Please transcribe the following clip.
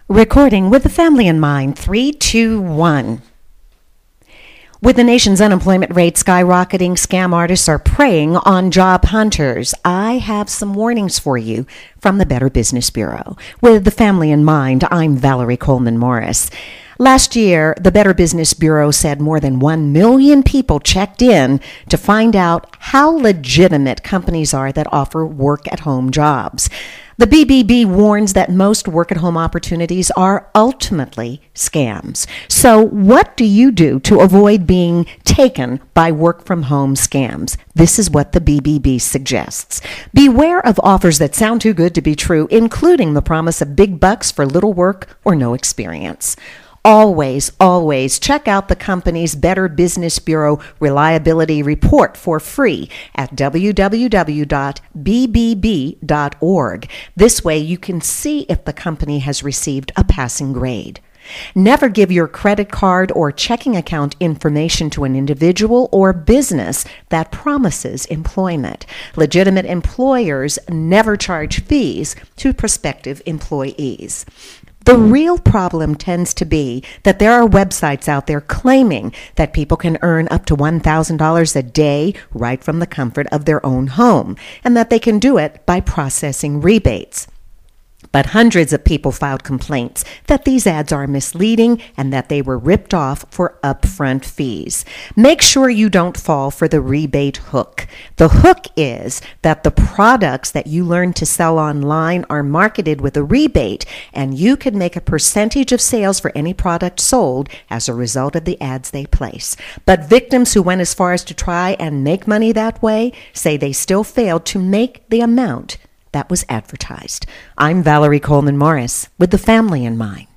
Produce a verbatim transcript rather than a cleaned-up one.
Recording with the family in mind. Three, two, one. With the nation's unemployment rate skyrocketing, scam artists are preying on job hunters. I have some warnings for you from the Better Business Bureau. With the family in mind, I'm Valerie Coleman Morris. Last year, the Better Business Bureau said more than one million people checked in to find out how legitimate companies are that offer work-at-home jobs. The B B B warns that most work-at-home opportunities are ultimately scams. So what do you do to avoid being taken by work-from-home scams? This is what the B B B suggests. Beware of offers that sound too good to be true, including the promise of big bucks for little work or no experience. Always, always check out the company's Better Business Bureau Reliability Report for free at w w w dot b b b dot org. This way you can see if the company has received a passing grade. Never give your credit card or checking account information to an individual or business that promises employment. Legitimate employers never charge fees to prospective employees. The real problem tends to be that there are websites out there claiming that people can earn up to one thousand dollars a day right from the comfort of their own home, and that they can do it by processing rebates. But hundreds of people filed complaints that these ads are misleading and that they were ripped off for upfront fees. Make sure you don't fall for the rebate hook. The hook is that the products that you learn to sell online are marketed with a rebate, and you can make a percentage of sales for any product sold as a result of the ads they place. But victims who went as far as to try and make money that way say they still failed to make the amount that was advertised. I'm Valerie Coleman Morris with the family in mind.